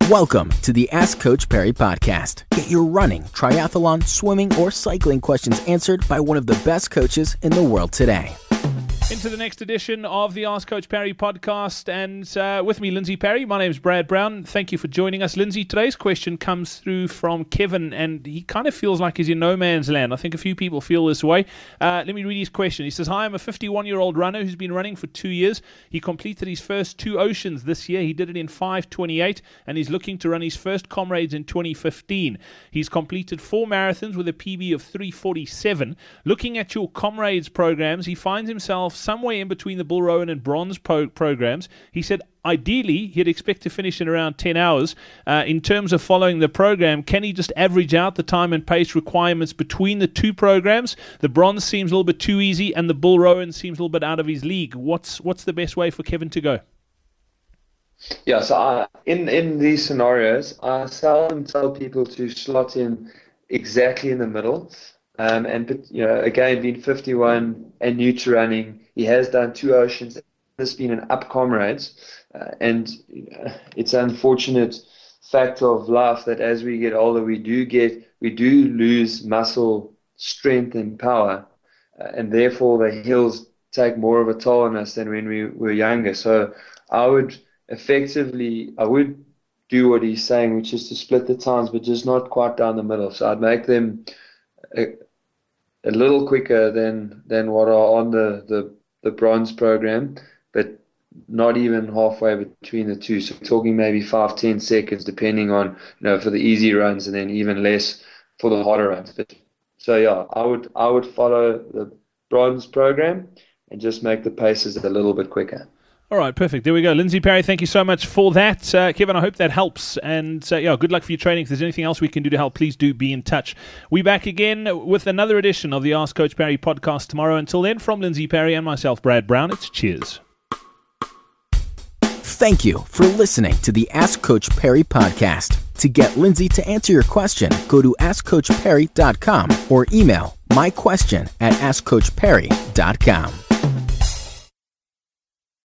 Welcome to the Ask Coach Perry podcast. Get your running, triathlon, swimming, or cycling questions answered by one of the best coaches in the world today. Into the next edition of the Ask Coach Perry podcast, and with me, Lindsay Perry. My name is Brad Brown. Thank you for joining us. Lindsay, today's question comes through from Kevin, and he kind of feels like he's in no man's land. I think a few people feel this way. Let me read his question. He says, "Hi, I'm a 51-year-old runner who's been running for 2 years. He completed his first 2 Oceans this year. He did it in 5:28, and he's looking to run his first Comrades in 2015. He's completed 4 marathons with a PB of 3:47. Looking at your Comrades programs, he finds himself somewhere in between the Bull Rowan and Bronze programs. He said ideally he'd expect to finish in around 10 hours. In terms of following the program, can he just average out the time and pace requirements between the 2 programs? The Bronze seems a little bit too easy and the Bull Rowan seems a little bit out of his league. What's the best way for Kevin to go?" Yeah, so in these scenarios, I seldom tell people to slot in exactly in the middle. Again, being 51 and new to running, he has done 2 Oceans. This been an up Comrades, and it's an unfortunate fact of life that as we get older, we do lose muscle strength and power, and therefore the hills take more of a toll on us than when we were younger. So I would do what he's saying, which is to split the times, but just not quite down the middle. So I'd make them a little quicker than what are on the Bronze program, but not even halfway between the 2. So we're talking maybe 5-10 seconds, depending on, for the easy runs, and then even less for the harder runs. So yeah, I would follow the Bronze program and just make the paces a little bit quicker. All right, perfect. There we go. Lindsay Perry, thank you so much for that. Kevin, I hope that helps. And good luck for your training. If there's anything else we can do to help, please do be in touch. We're back again with another edition of the Ask Coach Perry podcast tomorrow. Until then, from Lindsay Perry and myself, Brad Brown, it's cheers. Thank you for listening to the Ask Coach Perry podcast. To get Lindsay to answer your question, go to AskCoachPerry.com or email myquestion@AskCoachPerry.com.